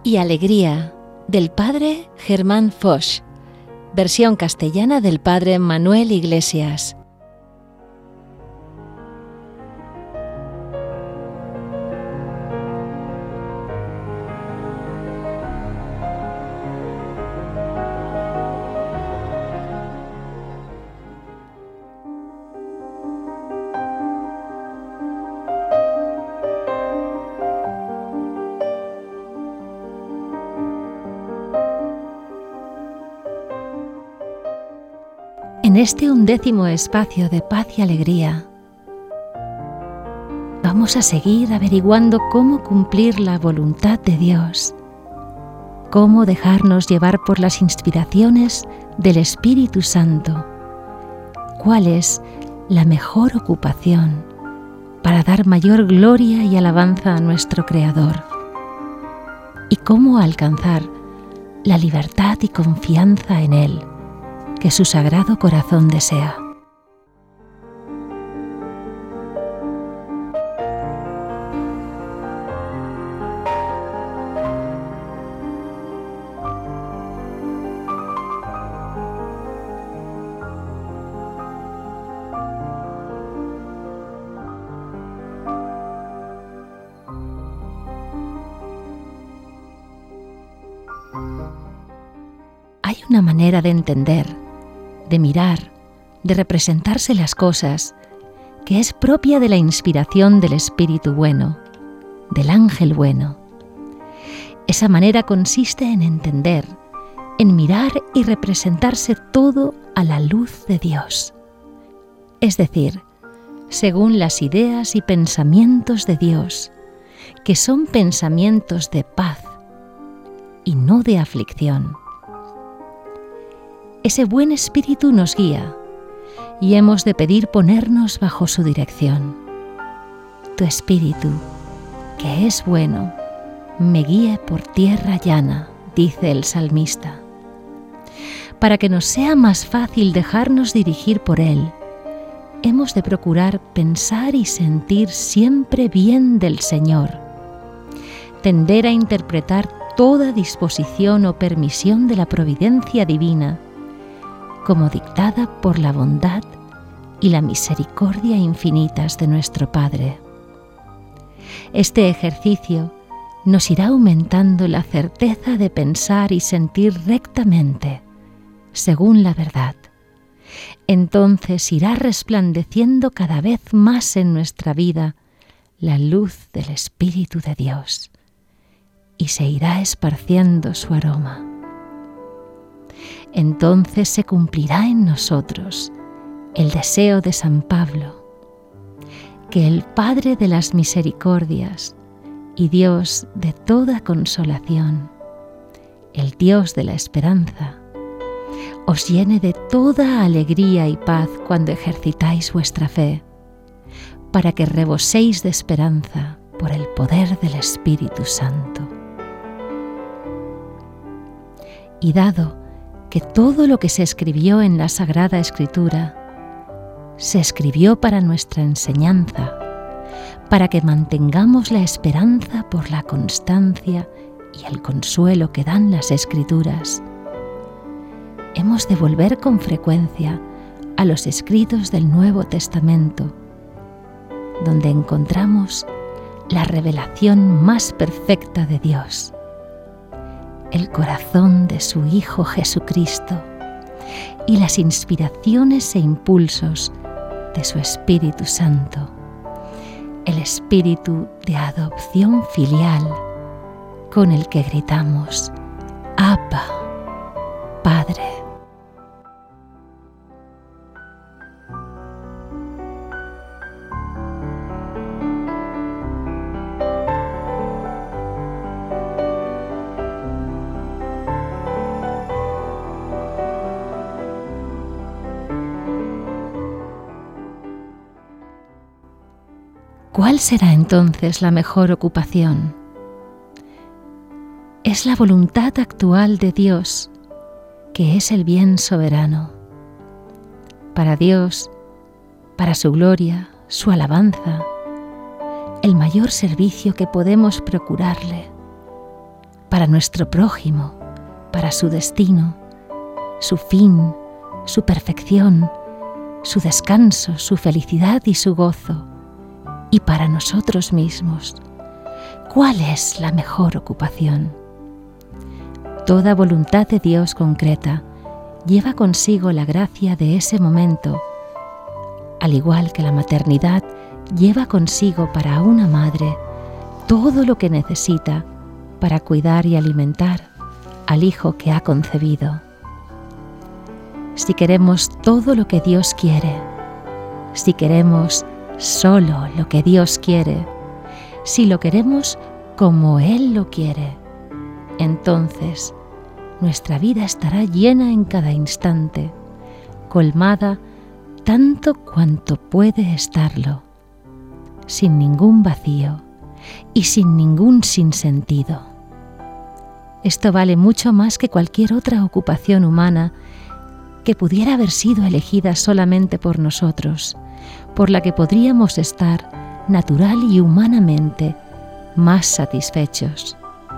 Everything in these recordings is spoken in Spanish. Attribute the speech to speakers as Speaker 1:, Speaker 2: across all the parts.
Speaker 1: y alegría, del padre Germán Foix, versión castellana del padre Manuel Iglesias. En este 11º espacio de paz y alegría, vamos a seguir averiguando cómo cumplir la voluntad de Dios, cómo dejarnos llevar por las inspiraciones del Espíritu Santo, cuál es la mejor ocupación para dar mayor gloria y alabanza a nuestro Creador, y cómo alcanzar la libertad y confianza en Él que su sagrado corazón desea. Hay una manera de entender, de mirar, de representarse las cosas, que es propia de la inspiración del Espíritu bueno, del ángel bueno. Esa manera consiste en entender, en mirar y representarse todo a la luz de Dios, es decir, según las ideas y pensamientos de Dios, que son pensamientos de paz y no de aflicción. Ese buen espíritu nos guía y hemos de pedir ponernos bajo su dirección. Tu espíritu, que es bueno, me guíe por tierra llana, dice el salmista. Para que nos sea más fácil dejarnos dirigir por él, hemos de procurar pensar y sentir siempre bien del Señor, tender a interpretar toda disposición o permisión de la providencia divina como dictada por la bondad y la misericordia infinitas de nuestro Padre. Este ejercicio nos irá aumentando la certeza de pensar y sentir rectamente, según la verdad. Entonces irá resplandeciendo cada vez más en nuestra vida la luz del Espíritu de Dios y se irá esparciendo su aroma. Entonces se cumplirá en nosotros el deseo de San Pablo, que el Padre de las misericordias y Dios de toda consolación, el Dios de la esperanza, os llene de toda alegría y paz cuando ejercitáis vuestra fe, para que reboséis de esperanza por el poder del Espíritu Santo. Y dado que todo lo que se escribió en la Sagrada Escritura se escribió para nuestra enseñanza, para que mantengamos la esperanza por la constancia y el consuelo que dan las Escrituras, hemos de volver con frecuencia a los escritos del Nuevo Testamento, donde encontramos la revelación más perfecta de Dios, el corazón de su Hijo Jesucristo y las inspiraciones e impulsos de su Espíritu Santo, el espíritu de adopción filial con el que gritamos: Abba, Padre. ¿Cuál será entonces la mejor ocupación? Es la voluntad actual de Dios, que es el bien soberano. Para Dios, para su gloria, su alabanza, el mayor servicio que podemos procurarle, para nuestro prójimo, para su destino, su fin, su perfección, su descanso, su felicidad y su gozo, y para nosotros mismos. ¿Cuál es la mejor ocupación? Toda voluntad de Dios concreta lleva consigo la gracia de ese momento, al igual que la maternidad lleva consigo para una madre todo lo que necesita para cuidar y alimentar al hijo que ha concebido. Si queremos todo lo que Dios quiere, si queremos solo lo que Dios quiere, si lo queremos como Él lo quiere, entonces nuestra vida estará llena en cada instante, colmada tanto cuanto puede estarlo, sin ningún vacío y sin ningún sinsentido. Esto vale mucho más que cualquier otra ocupación humana que pudiera haber sido elegida solamente por nosotros, por la que podríamos estar natural y humanamente más satisfechos.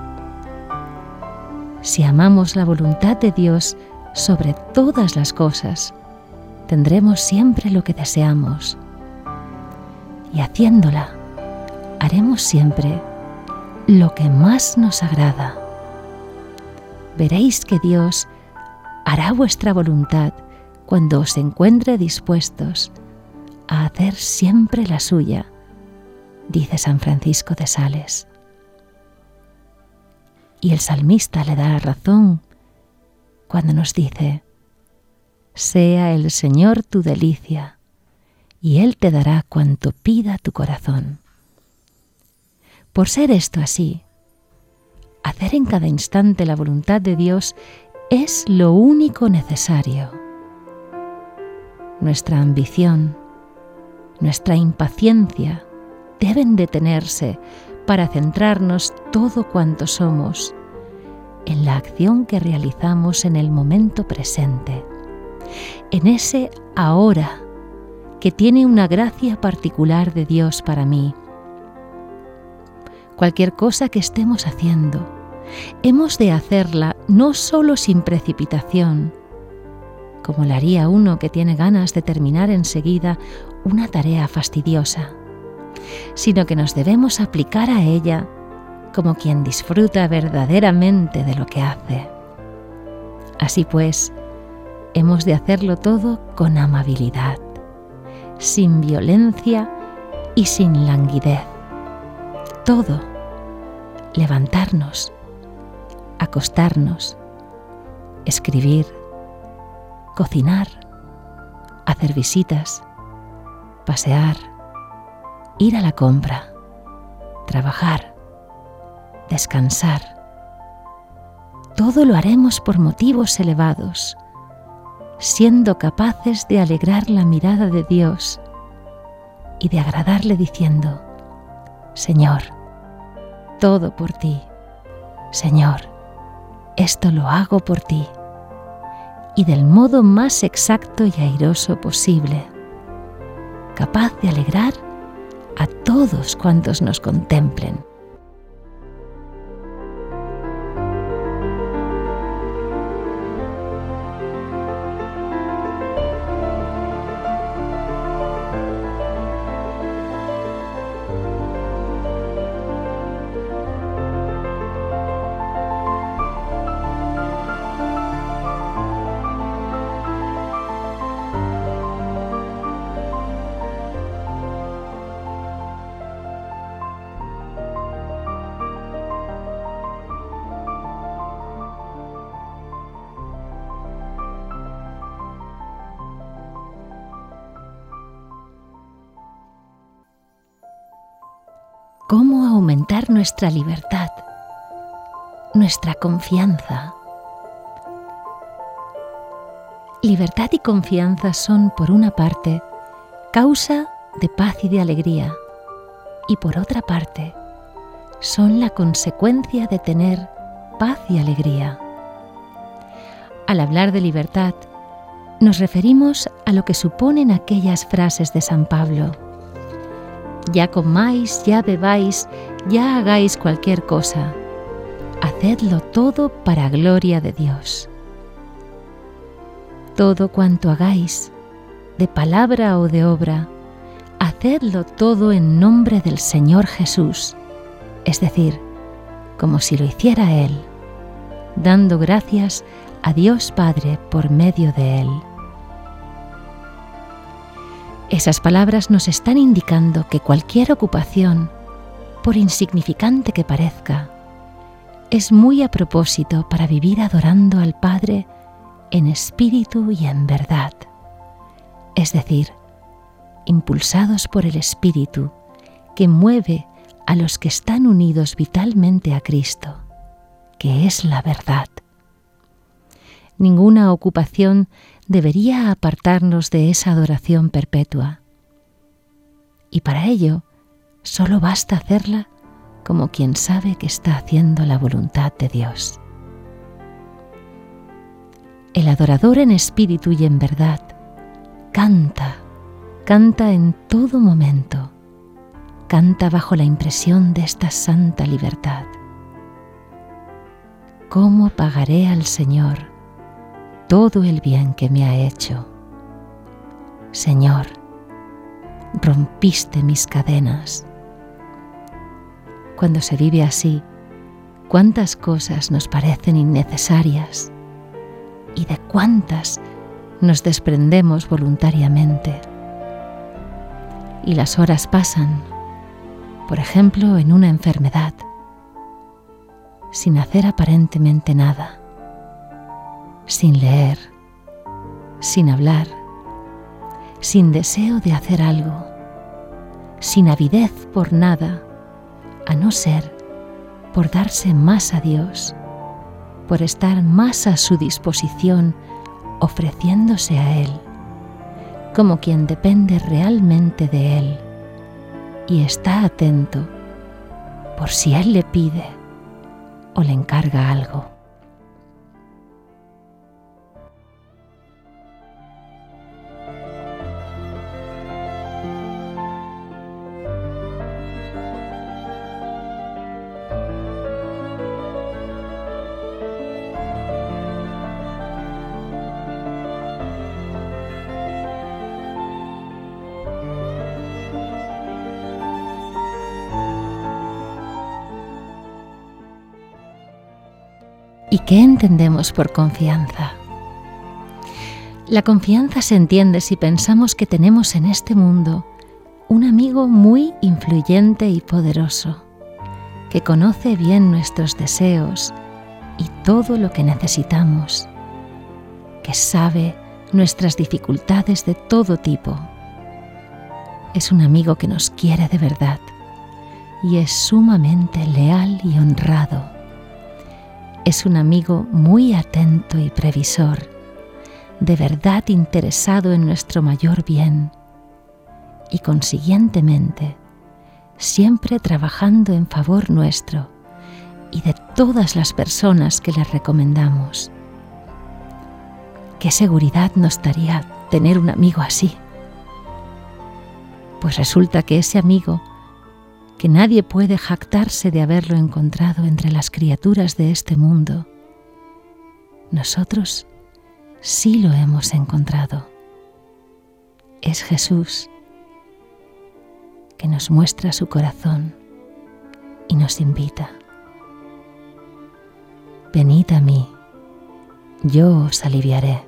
Speaker 1: Si amamos la voluntad de Dios sobre todas las cosas, tendremos siempre lo que deseamos. Y haciéndola, haremos siempre lo que más nos agrada. Veréis que Dios hará vuestra voluntad cuando os encuentre dispuestos a hacer siempre la suya, dice San Francisco de Sales. Y el salmista le da razón cuando nos dice: sea el Señor tu delicia, y Él te dará cuanto pida tu corazón. Por ser esto así, hacer en cada instante la voluntad de Dios es lo único necesario. Nuestra ambición, nuestra impaciencia deben detenerse para centrarnos todo cuanto somos en la acción que realizamos en el momento presente, en ese ahora que tiene una gracia particular de Dios para mí. Cualquier cosa que estemos haciendo, hemos de hacerla no solo sin precipitación, como la haría uno que tiene ganas de terminar enseguida una tarea fastidiosa, sino que nos debemos aplicar a ella como quien disfruta verdaderamente de lo que hace. Así pues, hemos de hacerlo todo con amabilidad, sin violencia y sin languidez. Todo, levantarnos, acostarnos, escribir, cocinar, hacer visitas, pasear, ir a la compra, trabajar, descansar. Todo lo haremos por motivos elevados, siendo capaces de alegrar la mirada de Dios y de agradarle diciendo: Señor, todo por ti. Señor, esto lo hago por ti, y del modo más exacto y airoso posible, capaz de alegrar a todos cuantos nos contemplen. ¿Cómo aumentar nuestra libertad, nuestra confianza? Libertad y confianza son, por una parte, causa de paz y de alegría, y por otra parte, son la consecuencia de tener paz y alegría. Al hablar de libertad, nos referimos a lo que suponen aquellas frases de San Pablo: ya comáis, ya bebáis, ya hagáis cualquier cosa, hacedlo todo para gloria de Dios. Todo cuanto hagáis, de palabra o de obra, hacedlo todo en nombre del Señor Jesús, es decir, como si lo hiciera Él, dando gracias a Dios Padre por medio de Él. Esas palabras nos están indicando que cualquier ocupación, por insignificante que parezca, es muy a propósito para vivir adorando al Padre en espíritu y en verdad, es decir, impulsados por el Espíritu que mueve a los que están unidos vitalmente a Cristo, que es la verdad. Ninguna ocupación debería apartarnos de esa adoración perpetua. Y para ello, solo basta hacerla como quien sabe que está haciendo la voluntad de Dios. El adorador en espíritu y en verdad canta en todo momento, canta bajo la impresión de esta santa libertad. ¿Cómo pagaré al Señor todo el bien que me ha hecho? Señor, rompiste mis cadenas. Cuando se vive así, cuántas cosas nos parecen innecesarias y de cuántas nos desprendemos voluntariamente. Y las horas pasan, por ejemplo, en una enfermedad, sin hacer aparentemente nada, sin leer, sin hablar, sin deseo de hacer algo, sin avidez por nada, a no ser por darse más a Dios, por estar más a su disposición, ofreciéndose a Él, como quien depende realmente de Él y está atento por si Él le pide o le encarga algo. ¿Y qué entendemos por confianza? La confianza se entiende si pensamos que tenemos en este mundo un amigo muy influyente y poderoso, que conoce bien nuestros deseos y todo lo que necesitamos, que sabe nuestras dificultades de todo tipo. Es un amigo que nos quiere de verdad y es sumamente leal y honrado. Es un amigo muy atento y previsor, de verdad interesado en nuestro mayor bien y consiguientemente siempre trabajando en favor nuestro y de todas las personas que le recomendamos. ¿Qué seguridad nos daría tener un amigo así? Pues resulta que ese amigo, que nadie puede jactarse de haberlo encontrado entre las criaturas de este mundo, nosotros sí lo hemos encontrado. Es Jesús, que nos muestra su corazón y nos invita. Venid a mí, yo os aliviaré.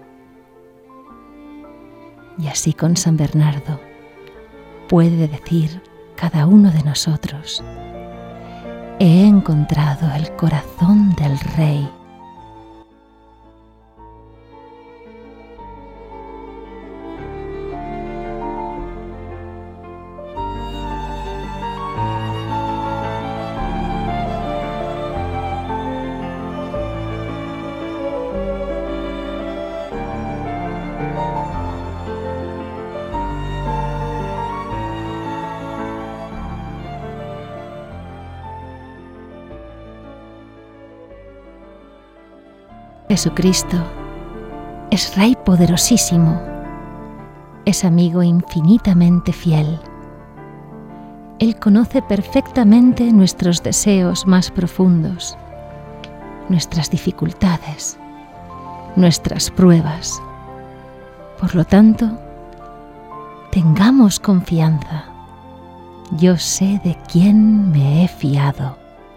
Speaker 1: Y así con San Bernardo puede decir cada uno de nosotros: he encontrado el corazón del Rey. Jesucristo es Rey poderosísimo, es amigo infinitamente fiel. Él conoce perfectamente nuestros deseos más profundos nuestras dificultades, nuestras pruebas. Por lo tanto, tengamos confianza. Yo sé de quién me he fiado.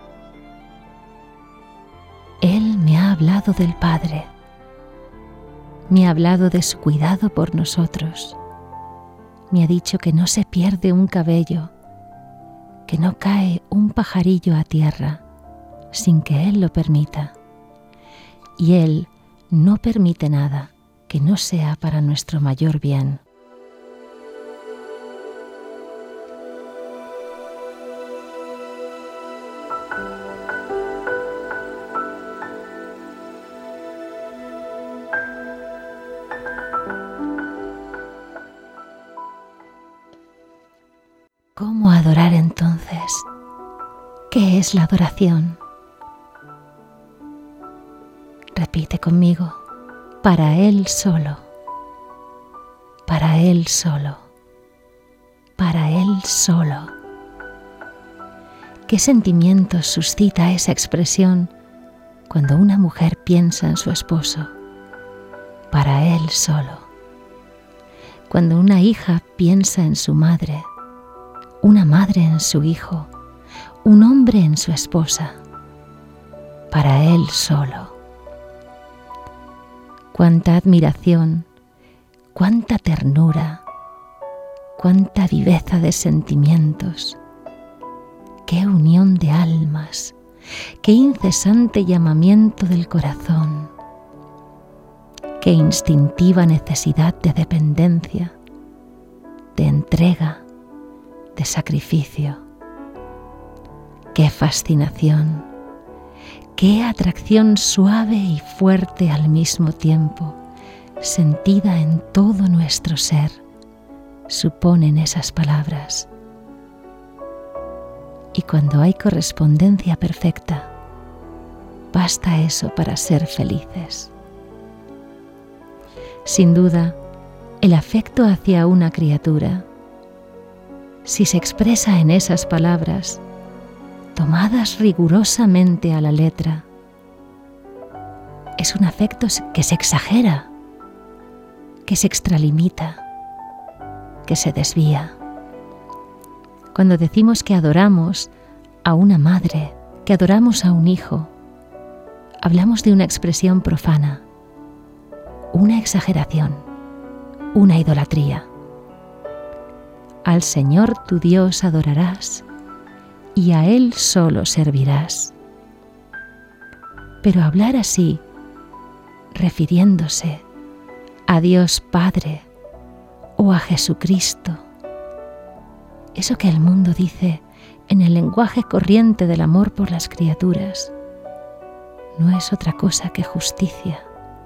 Speaker 1: Él me ha hablado del Padre. Me ha hablado de su cuidado por nosotros. Me ha dicho que no se pierde un cabello, que no cae un pajarillo a tierra sin que Él lo permita. Y Él no permite nada que no sea para nuestro mayor bien. ¿Cómo adorar entonces? ¿Qué es la adoración? Repite conmigo: para Él solo, para Él solo, para Él solo. ¿Qué sentimientos suscita esa expresión cuando una mujer piensa en su esposo? Para Él solo. Cuando una hija piensa en su madre, una madre en su hijo, un hombre en su esposa, para Él solo. Cuánta admiración, cuánta ternura, cuánta viveza de sentimientos, qué unión de almas, qué incesante llamamiento del corazón, qué instintiva necesidad de dependencia, de entrega, de sacrificio. Qué fascinación, qué atracción suave y fuerte al mismo tiempo, sentida en todo nuestro ser, suponen esas palabras. Y cuando hay correspondencia perfecta, basta eso para ser felices. Sin duda, el afecto hacia una criatura, si se expresa en esas palabras, tomadas rigurosamente a la letra, es un afecto que se exagera, que se extralimita, que se desvía. Cuando decimos que adoramos a una madre, que adoramos a un hijo, hablamos de una expresión profana, una exageración, una idolatría. Al Señor tu Dios adorarás y a Él solo servirás. Pero hablar así, refiriéndose a Dios Padre o a Jesucristo, eso que el mundo dice en el lenguaje corriente del amor por las criaturas, no es otra cosa que justicia.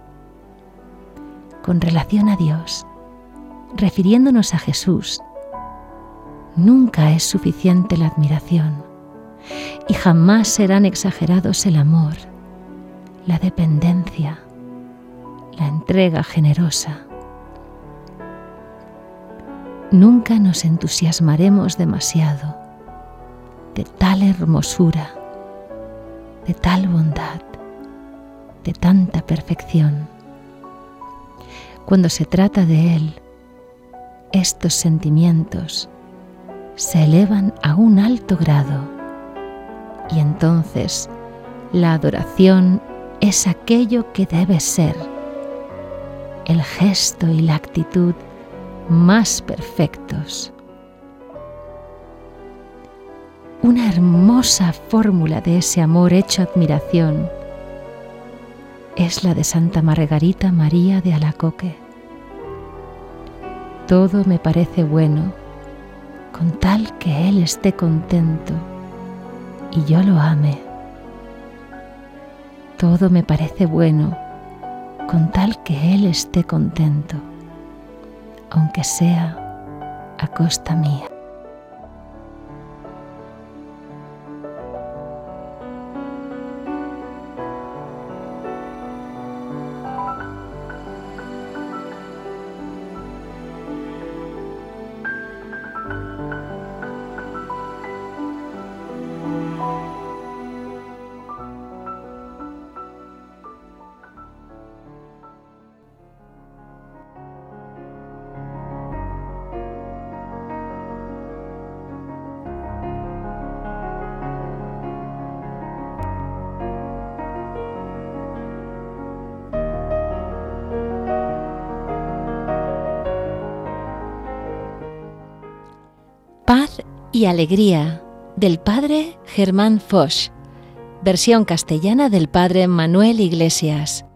Speaker 1: Con relación a Dios, refiriéndonos a Jesús, nunca es suficiente la admiración y jamás serán exagerados el amor, la dependencia, la entrega generosa. Nunca nos entusiasmaremos demasiado de tal hermosura, de tal bondad, de tanta perfección. Cuando se trata de Él, estos sentimientos se elevan a un alto grado y entonces la adoración es aquello que debe ser, el gesto y la actitud más perfectos. Una hermosa fórmula de ese amor hecho admiración es la de Santa Margarita María de Alacoque. Todo me parece bueno, con tal que Él esté contento y yo lo ame. Todo me parece bueno, con tal que Él esté contento, aunque sea a costa mía. y alegría, del padre Germán Foch. Versión castellana del padre Manuel Iglesias.